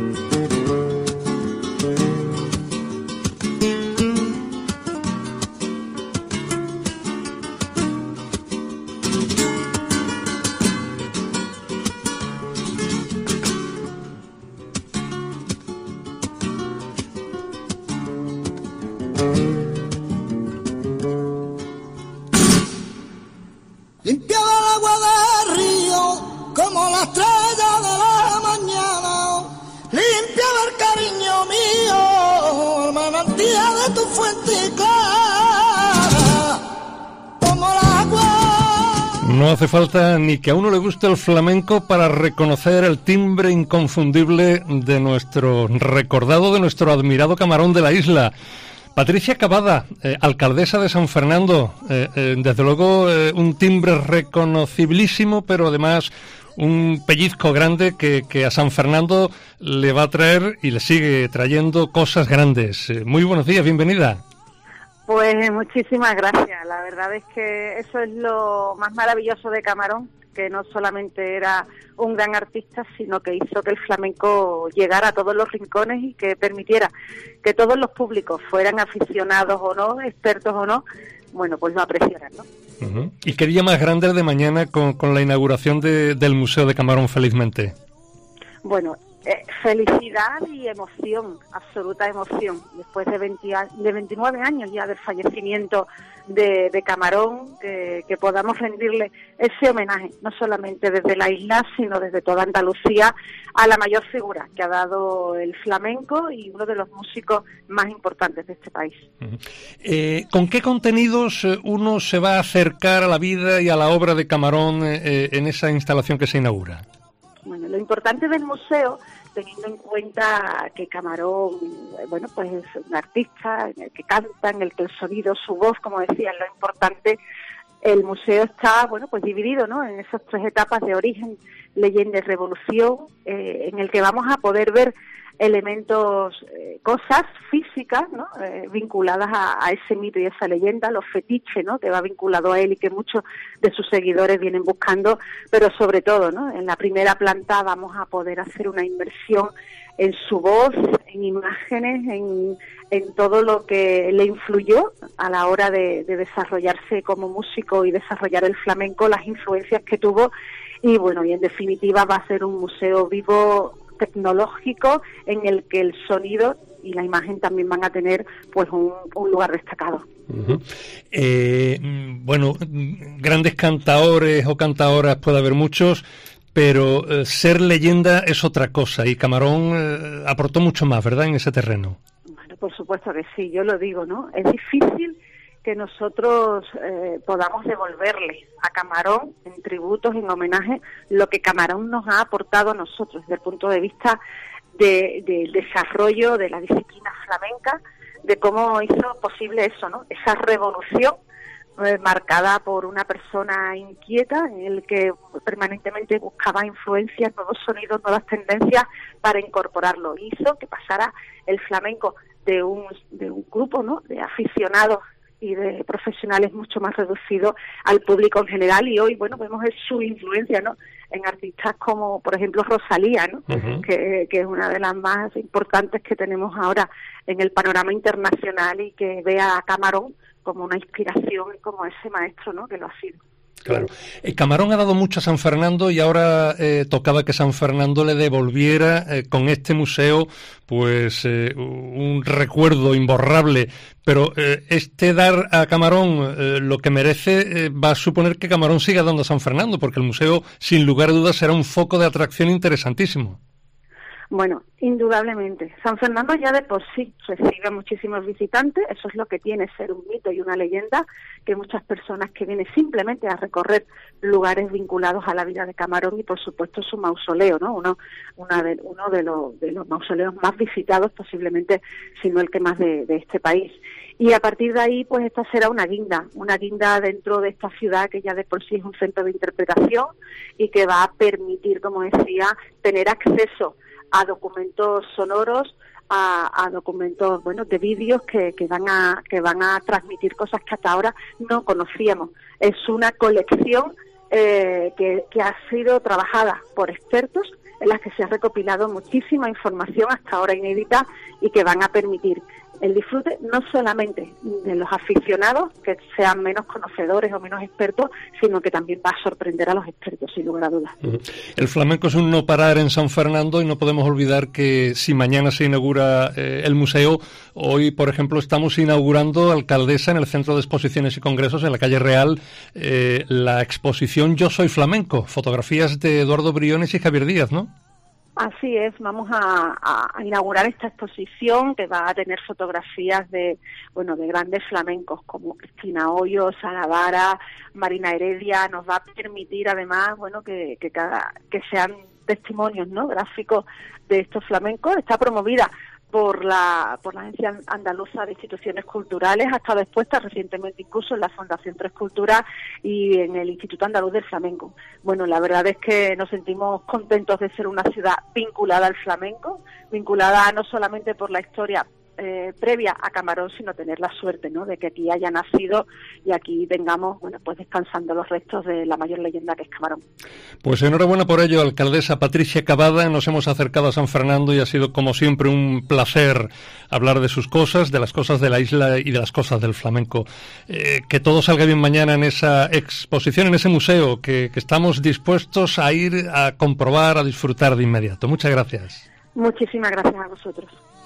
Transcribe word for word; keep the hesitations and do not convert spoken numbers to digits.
No hace falta ni que a uno le guste el flamenco para reconocer el timbre inconfundible de nuestro recordado, de nuestro admirado Camarón de la isla. Patricia Cavada, eh, alcaldesa de San Fernando, eh, eh, desde luego eh, un timbre reconocibilísimo, pero además un pellizco grande que, que a San Fernando le va a traer y le sigue trayendo cosas grandes. Eh, muy buenos días, bienvenida. Pues muchísimas gracias. La verdad es que eso es lo más maravilloso de Camarón, que no solamente era un gran artista, sino que hizo que el flamenco llegara a todos los rincones y que permitiera que todos los públicos, fueran aficionados o no, expertos o no, bueno, pues lo apreciaran, ¿no? Uh-huh. ¿Y qué día más grande el de mañana con, con la inauguración de, del Museo de Camarón, felizmente? Bueno, eh, felicidad y emoción, absoluta emoción. Después de, veinte, de veintinueve años ya del fallecimiento de, de Camarón, que, que podamos rendirle ese homenaje, no solamente desde la isla, sino desde toda Andalucía, a la mayor figura que ha dado el flamenco y uno de los músicos más importantes de este país. Uh-huh. Eh, ¿Con qué contenidos uno se va a acercar a la vida y a la obra de Camarón eh, en esa instalación que se inaugura? Bueno, lo importante del museo, teniendo en cuenta que Camarón, bueno, pues es un artista en el que canta, en el que el sonido, su voz, como decía, es lo importante. El museo está, bueno, pues dividido, ¿no?, en esas tres etapas de origen, leyenda y revolución, eh, en el que vamos a poder ver elementos, eh, cosas físicas, ¿no?, eh, vinculadas a, a ese mito y esa leyenda, los fetiches, ¿no?, que va vinculado a él y que muchos de sus seguidores vienen buscando, pero sobre todo, ¿no?, en la primera planta vamos a poder hacer una inmersión en su voz, en imágenes, en, en todo lo que le influyó a la hora de, de desarrollarse como músico y desarrollar el flamenco, las influencias que tuvo, y bueno, y en definitiva va a ser un museo vivo, tecnológico, en el que el sonido y la imagen también van a tener pues un, un lugar destacado. Uh-huh. Eh, bueno, grandes cantaores o cantaoras puede haber muchos, pero eh, ser leyenda es otra cosa, y Camarón eh, aportó mucho más, ¿verdad?, en ese terreno. Bueno, por supuesto que sí, yo lo digo, ¿no? Es difícil que nosotros eh, podamos devolverle a Camarón, en tributos, en homenaje, lo que Camarón nos ha aportado a nosotros desde el punto de vista de, del desarrollo de la disciplina flamenca, de cómo hizo posible eso, ¿no?, esa revolución eh, marcada por una persona inquieta, en el que permanentemente buscaba influencias, nuevos sonidos, nuevas tendencias para incorporarlo. Hizo que pasara el flamenco de un, de un grupo, ¿no?, de aficionados y de profesionales mucho más reducido al público en general, y hoy, bueno, vemos su influencia, ¿no?, en artistas como, por ejemplo, Rosalía, ¿no?, uh-huh. que, que es una de las más importantes que tenemos ahora en el panorama internacional, y que ve a Camarón como una inspiración y como ese maestro, ¿no?, que lo ha sido. Claro. Eh, Camarón ha dado mucho a San Fernando, y ahora eh, tocaba que San Fernando le devolviera eh, con este museo pues eh, un recuerdo imborrable. Pero eh, este dar a Camarón eh, lo que merece eh, va a suponer que Camarón siga dando a San Fernando, porque el museo, sin lugar a dudas, será un foco de atracción interesantísimo. Bueno, indudablemente. San Fernando ya de por sí recibe a muchísimos visitantes, eso es lo que tiene ser un mito y una leyenda, que muchas personas que vienen simplemente a recorrer lugares vinculados a la vida de Camarón, y por supuesto su mausoleo, ¿no? Uno, una de, uno de, los, de los mausoleos más visitados, posiblemente, si no el que más de, de este país. Y a partir de ahí, pues esta será una guinda, una guinda dentro de esta ciudad que ya de por sí es un centro de interpretación, y que va a permitir, como decía, tener acceso a documentos sonoros, a, a documentos, bueno, de vídeos que, que van a que van a transmitir cosas que hasta ahora no conocíamos. Es una colección eh, que, que ha sido trabajada por expertos en las que se ha recopilado muchísima información hasta ahora inédita y que van a permitir el disfrute no solamente de los aficionados, que sean menos conocedores o menos expertos, sino que también va a sorprender a los expertos, sin lugar a dudas. El flamenco es un no parar en San Fernando y no podemos olvidar que si mañana se inaugura eh, el museo, hoy, por ejemplo, estamos inaugurando, Alcaldesa, en el Centro de Exposiciones y Congresos, en la calle Real, eh, la exposición Yo Soy Flamenco, fotografías de Eduardo Briones y Javier Díaz, ¿no? Así es, vamos a, a inaugurar esta exposición que va a tener fotografías de, bueno, de grandes flamencos como Cristina Hoyos, Ana Vara, Marina Heredia. Nos va a permitir además, bueno, que, que cada, que sean testimonios, ¿no?, gráficos de estos flamencos. Está promovida por la por la Agencia Andaluza de Instituciones Culturales, ha estado expuesta recientemente incluso en la Fundación Tres Culturas y en el Instituto Andaluz del Flamenco. Bueno, la verdad es que nos sentimos contentos de ser una ciudad vinculada al flamenco, vinculada no solamente por la historia eh, previa a Camarón, sino tener la suerte, ¿no?, de que aquí haya nacido y aquí tengamos, bueno, pues descansando los restos de la mayor leyenda que es Camarón. Pues enhorabuena por ello, alcaldesa Patricia Cavada. Nos hemos acercado a San Fernando y ha sido, como siempre, un placer hablar de sus cosas, de las cosas de la isla y de las cosas del flamenco. Eh, que todo salga bien mañana en esa exposición, en ese museo, que, que estamos dispuestos a ir a comprobar, a disfrutar de inmediato. Muchas gracias. Muchísimas gracias a vosotros.